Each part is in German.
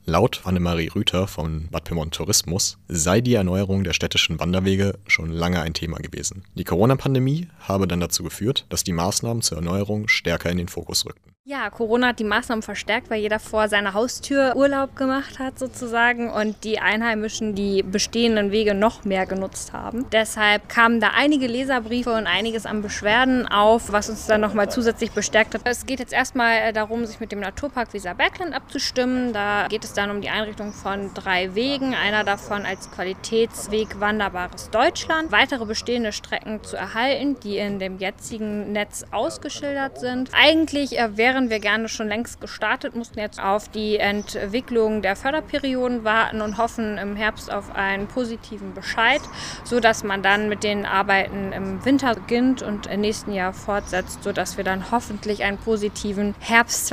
Laut Annemarie Rüther von Bad Pyrmont Tourismus sei die Erneuerung der städtischen Wanderwege schon lange ein Thema gewesen. Die Corona-Pandemie habe dann dazu geführt, dass die Maßnahmen zur Erneuerung stärker in den Fokus rückten. Ja, Corona hat die Maßnahmen verstärkt, weil jeder vor seiner Haustür Urlaub gemacht hat sozusagen und die Einheimischen die bestehenden Wege noch mehr genutzt haben. Deshalb kamen da einige Leserbriefe und einiges an Beschwerden auf, was uns dann nochmal zusätzlich bestärkt hat. Es geht jetzt erstmal darum, sich mit dem Naturpark Weserbergland abzustimmen. Da geht es dann um die Einrichtung von 3 Wegen, einer davon als Qualitätsweg Wanderbares Deutschland. Weitere bestehende Strecken zu erhalten, die in dem jetzigen Netz ausgeschildert sind. Eigentlich wären wir gerne schon längst gestartet, mussten jetzt auf die Entwicklung der Förderperioden warten und hoffen im Herbst auf einen positiven Bescheid, sodass man dann mit den Arbeiten im Winter beginnt und im nächsten Jahr fortsetzt, sodass wir dann hoffentlich einen positiven Herbst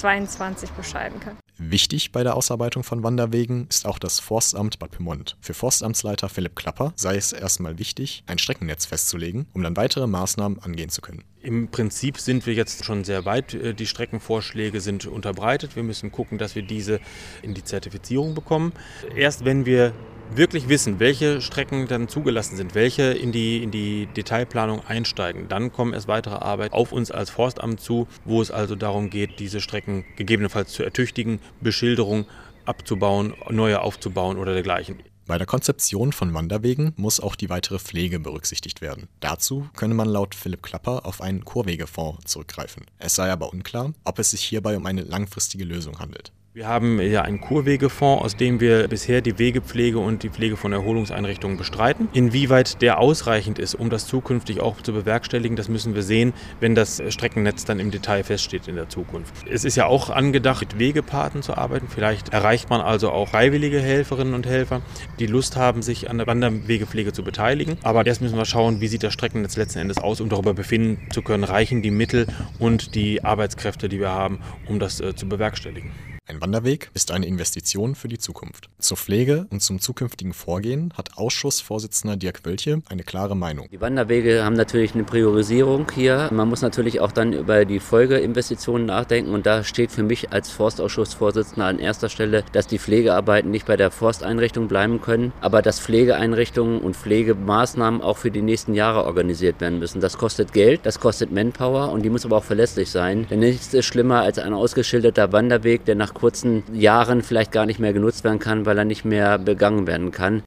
2022 bescheiden können. Wichtig bei der Ausarbeitung von Wanderwegen ist auch das Forstamt Bad Pyrmont. Für Forstamtsleiter Philipp Klapper sei es erstmal wichtig, ein Streckennetz festzulegen, um dann weitere Maßnahmen angehen zu können. Im Prinzip sind wir jetzt schon sehr weit. Die Streckenvorschläge sind unterbreitet. Wir müssen gucken, dass wir diese in die Zertifizierung bekommen. Erst wenn wir wirklich wissen, welche Strecken dann zugelassen sind, welche in die Detailplanung einsteigen, dann kommen erst weitere Arbeit auf uns als Forstamt zu, wo es also darum geht, diese Strecken gegebenenfalls zu ertüchtigen, Beschilderung abzubauen, neue aufzubauen oder dergleichen. Bei der Konzeption von Wanderwegen muss auch die weitere Pflege berücksichtigt werden. Dazu könne man laut Philipp Klapper auf einen Kurwegefonds zurückgreifen. Es sei aber unklar, ob es sich hierbei um eine langfristige Lösung handelt. Wir haben ja einen Kurwegefonds, aus dem wir bisher die Wegepflege und die Pflege von Erholungseinrichtungen bestreiten. Inwieweit der ausreichend ist, um das zukünftig auch zu bewerkstelligen, das müssen wir sehen, wenn das Streckennetz dann im Detail feststeht in der Zukunft. Es ist ja auch angedacht, mit Wegepaten zu arbeiten. Vielleicht erreicht man also auch freiwillige Helferinnen und Helfer, die Lust haben, sich an der Wanderwegepflege zu beteiligen. Aber erst müssen wir schauen, wie sieht das Streckennetz letzten Endes aus, um darüber befinden zu können, reichen die Mittel und die Arbeitskräfte, die wir haben, um das zu bewerkstelligen. Ein Wanderweg ist eine Investition für die Zukunft. Zur Pflege und zum zukünftigen Vorgehen hat Ausschussvorsitzender Dirk Wölche eine klare Meinung. Die Wanderwege haben natürlich eine Priorisierung hier. Man muss natürlich auch dann über die Folgeinvestitionen nachdenken und da steht für mich als Forstausschussvorsitzender an erster Stelle, dass die Pflegearbeiten nicht bei der Forsteinrichtung bleiben können, aber dass Pflegeeinrichtungen und Pflegemaßnahmen auch für die nächsten Jahre organisiert werden müssen. Das kostet Geld, das kostet Manpower und die muss aber auch verlässlich sein. Denn nichts ist schlimmer als ein ausgeschilderter Wanderweg, der nach kurzen Jahren vielleicht gar nicht mehr genutzt werden kann, weil er nicht mehr begangen werden kann.